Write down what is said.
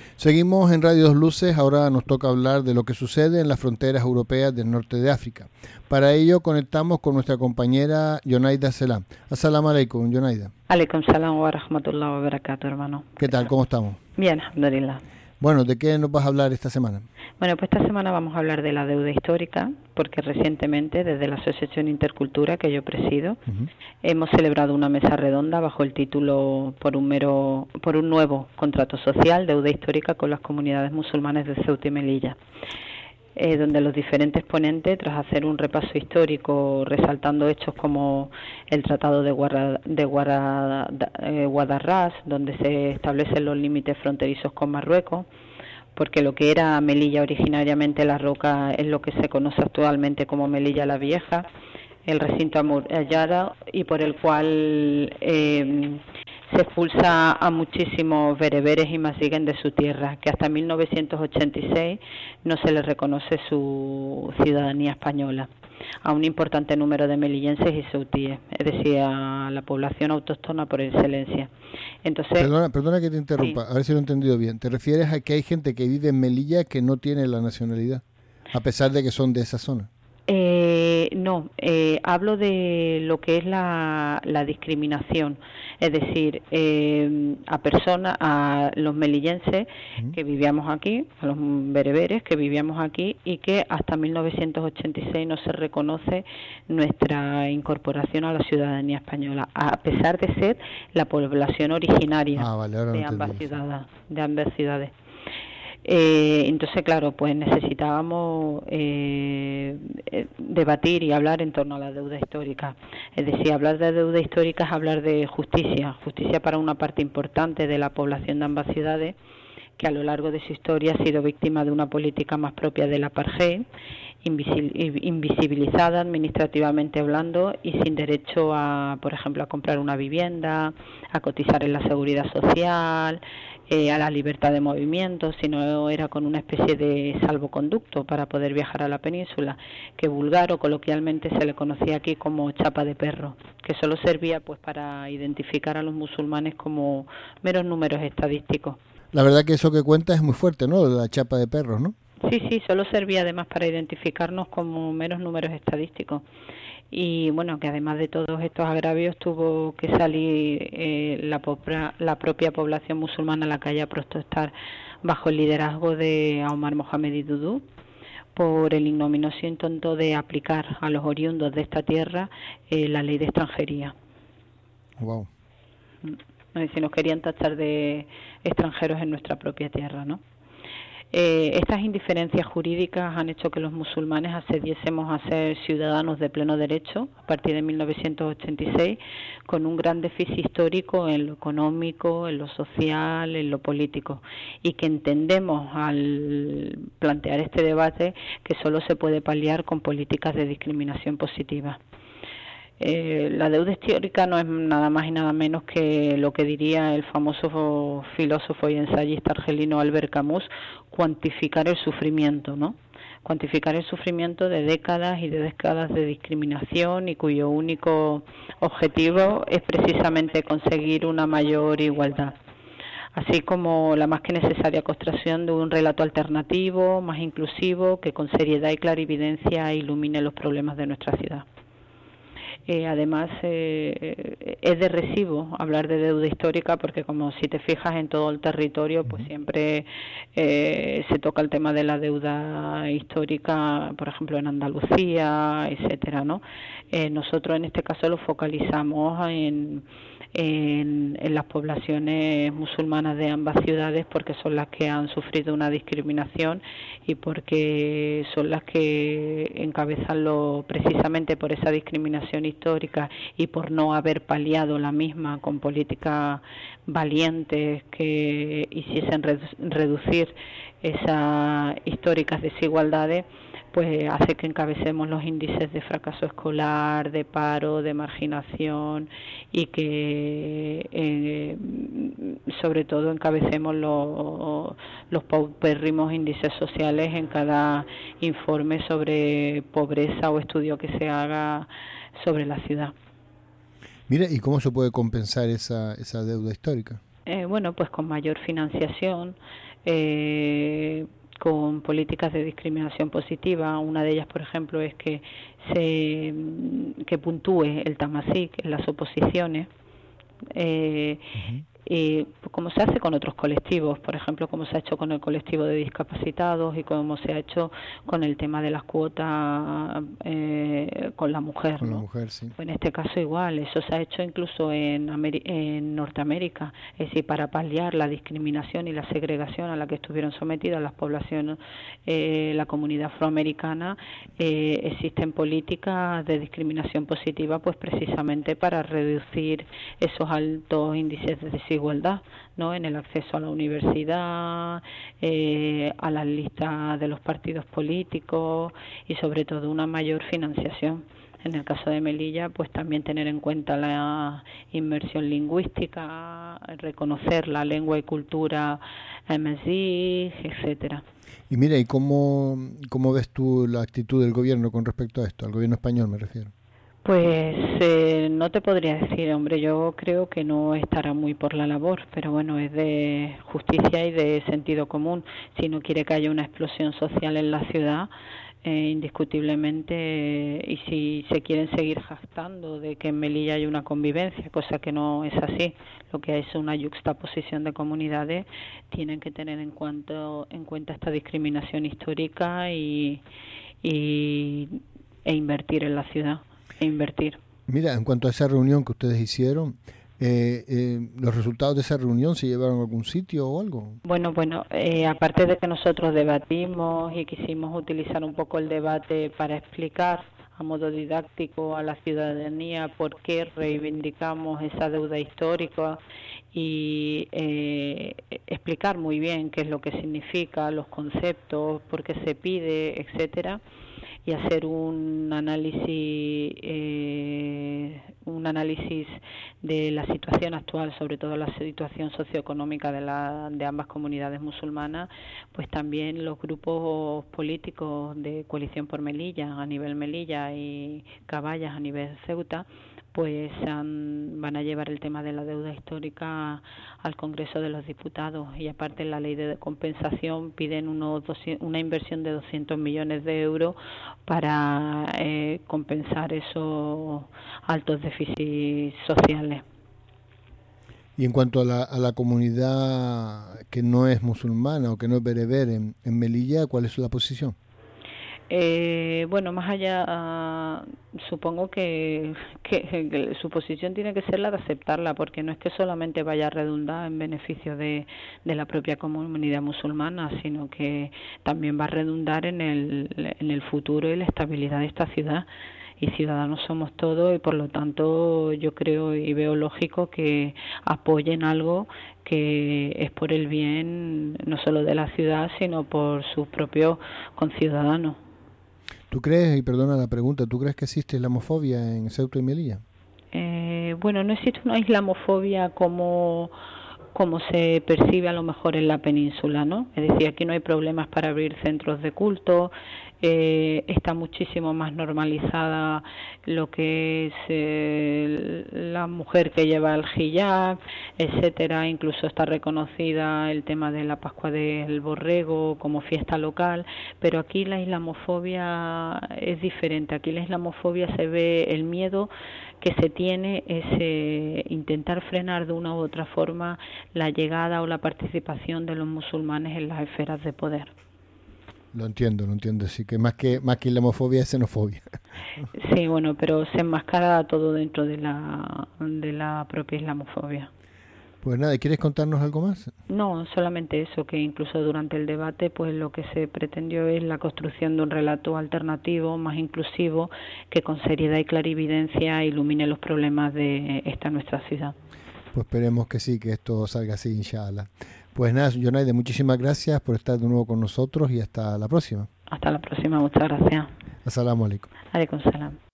Seguimos en Radio Dos Luces, ahora nos toca hablar de lo que sucede en las fronteras europeas del norte de África. Para ello conectamos con nuestra compañera Yonaida Selam. Assalamu alaikum, Yonaida. Alaikum salam wa rahmatullahi wa barakatuh, hermano. ¿Qué tal? ¿Cómo estamos? Bien, alhamdulillah. Bueno, ¿de qué nos vas a hablar esta semana? Bueno, pues esta semana vamos a hablar de la deuda histórica, porque recientemente, desde la Asociación Intercultura que yo presido, hemos celebrado una mesa redonda bajo el título por un nuevo contrato social, deuda histórica con las comunidades musulmanes de Ceuta y Melilla, donde los diferentes ponentes, tras hacer un repaso histórico resaltando hechos como el Tratado de Guadarrás, donde se establecen los límites fronterizos con Marruecos, porque lo que era Melilla originariamente La Roca es lo que se conoce actualmente como Melilla la Vieja, el recinto amurallado y por el cual se expulsa a muchísimos bereberes y maziguen de su tierra, que hasta 1986 no se les reconoce su ciudadanía española a un importante número de melillenses y ceutíes, es decir, a la población autóctona por excelencia. Entonces, perdona que te interrumpa, a ver si lo he entendido bien. ¿Te refieres a que hay gente que vive en Melilla que no tiene la nacionalidad, a pesar de que son de esa zona? No, hablo de lo que es la discriminación, es decir, a los melillenses que vivíamos aquí, a los bereberes que vivíamos aquí y que hasta 1986 no se reconoce nuestra incorporación a la ciudadanía española, a pesar de ser la población originaria de ambas ciudades. Entonces, claro, pues necesitábamos debatir y hablar en torno a la deuda histórica. Es decir, hablar de deuda histórica es hablar de justicia para una parte importante de la población de ambas ciudades, que a lo largo de su historia ha sido víctima de una política más propia del apartheid, invisibilizada administrativamente hablando y sin derecho a, por ejemplo, a comprar una vivienda, a cotizar en la seguridad social, a la libertad de movimiento, sino era con una especie de salvoconducto para poder viajar a la península, que vulgar o coloquialmente se le conocía aquí como chapa de perro, que solo servía pues para identificar a los musulmanes como meros números estadísticos. La verdad que eso que cuenta es muy fuerte, ¿no? La chapa de perros, ¿no? Sí, solo servía además para identificarnos como meros números estadísticos. Y bueno, que además de todos estos agravios tuvo que salir la propia población musulmana a la calle a protestar bajo el liderazgo de Omar Mohamed Dudu por el ignominioso intento de aplicar a los oriundos de esta tierra la ley de extranjería. Wow. Si nos querían tachar de extranjeros en nuestra propia tierra, ¿no? Estas indiferencias jurídicas han hecho que los musulmanes accediésemos a ser ciudadanos de pleno derecho a partir de 1986, con un gran déficit histórico en lo económico, en lo social, en lo político, y que entendemos al plantear este debate que solo se puede paliar con políticas de discriminación positiva. La deuda histórica no es nada más y nada menos que lo que diría el famoso filósofo y ensayista argelino Albert Camus, cuantificar el sufrimiento, ¿no? Cuantificar el sufrimiento de décadas y de décadas de discriminación y cuyo único objetivo es precisamente conseguir una mayor igualdad, así como la más que necesaria construcción de un relato alternativo, más inclusivo, que con seriedad y clarividencia ilumine los problemas de nuestra ciudad. Además, es de recibo hablar de deuda histórica porque, como si te fijas en todo el territorio, pues siempre se toca el tema de la deuda histórica, por ejemplo en Andalucía, etcétera, ¿no? Nosotros en este caso lo focalizamos en las poblaciones musulmanas de ambas ciudades porque son las que han sufrido una discriminación y porque son las que encabezan precisamente por esa discriminación histórica y por no haber paliado la misma con políticas valientes que hiciesen reducir esas históricas desigualdades, pues hace que encabecemos los índices de fracaso escolar, de paro, de marginación y que sobre todo encabecemos los paupérrimos índices sociales en cada informe sobre pobreza o estudio que se haga sobre la ciudad. Mira, ¿y cómo se puede compensar esa deuda histórica? Bueno, pues con mayor financiación, con políticas de discriminación positiva. Una de ellas, por ejemplo, es que puntúe el Tamasik en las oposiciones, como se hace con otros colectivos, por ejemplo, como se ha hecho con el colectivo de discapacitados y como se ha hecho con el tema de las cuotas con la mujer. Con ¿no? la mujer, sí. En este caso igual, eso se ha hecho incluso en Norteamérica, es decir, para paliar la discriminación y la segregación a la que estuvieron sometidas las poblaciones, la comunidad afroamericana, existen políticas de discriminación positiva, pues precisamente para reducir esos altos índices de desigualdad, ¿no? En el acceso a la universidad, a las listas de los partidos políticos y sobre todo una mayor financiación. En el caso de Melilla, pues también tener en cuenta la inmersión lingüística, reconocer la lengua y cultura amazigh, etcétera. Y mira, ¿y cómo ves tú la actitud del gobierno con respecto a esto? Al gobierno español me refiero. Pues no te podría decir, hombre, yo creo que no estará muy por la labor, pero bueno, es de justicia y de sentido común. Si no quiere que haya una explosión social en la ciudad, indiscutiblemente, y si se quieren seguir jactando de que en Melilla hay una convivencia, cosa que no es así, lo que es una yuxtaposición de comunidades, tienen que tener en cuenta esta discriminación histórica e invertir en la ciudad. Invertir. Mira, en cuanto a esa reunión que ustedes hicieron, ¿los resultados de esa reunión se llevaron a algún sitio o algo? Bueno, aparte de que nosotros debatimos y quisimos utilizar un poco el debate para explicar a modo didáctico a la ciudadanía por qué reivindicamos esa deuda histórica y explicar muy bien qué es lo que significa, los conceptos, por qué se pide, etcétera, y hacer un análisis de la situación actual, sobre todo la situación socioeconómica de ambas comunidades musulmanas, pues también los grupos políticos de Coalición por Melilla a nivel Melilla y Caballas a nivel Ceuta, pues van a llevar el tema de la deuda histórica al Congreso de los Diputados, y aparte en la ley de compensación piden una inversión de 200 millones de euros para compensar esos altos déficits sociales. Y en cuanto a la comunidad que no es musulmana o que no es bereber en Melilla, ¿cuál es la posición? Bueno, más allá, supongo que su posición tiene que ser la de aceptarla, porque no es que solamente vaya a redundar en beneficio de la propia comunidad musulmana, sino que también va a redundar en el futuro y la estabilidad de esta ciudad. Y ciudadanos somos todos, y por lo tanto yo creo y veo lógico que apoyen algo que es por el bien no solo de la ciudad, sino por sus propios conciudadanos. ¿Tú crees, y perdona la pregunta, ¿tú crees que existe islamofobia en Ceuta y Melilla? Bueno, no existe una islamofobia como se percibe a lo mejor en la península, ¿no? Es decir, aquí no hay problemas para abrir centros de culto, está muchísimo más normalizada lo que es la mujer que lleva el hijab, etcétera. Incluso está reconocida el tema de la Pascua del Borrego como fiesta local, pero aquí la islamofobia es diferente. Aquí la islamofobia se ve, el miedo que se tiene es intentar frenar de una u otra forma la llegada o la participación de los musulmanes en las esferas de poder. Lo entiendo, sí, que más que islamofobia es xenofobia. Sí, bueno, pero se enmascara todo dentro de la propia islamofobia. Pues nada, ¿quieres contarnos algo más? No, solamente eso, que incluso durante el debate pues lo que se pretendió es la construcción de un relato alternativo, más inclusivo, que con seriedad y clarividencia ilumine los problemas de esta nuestra ciudad. Pues esperemos que sí, que esto salga así, inshallah. Pues nada, Yonaide, muchísimas gracias por estar de nuevo con nosotros y hasta la próxima. Hasta la próxima, muchas gracias. As-salamu alaykum. Alaikum salam.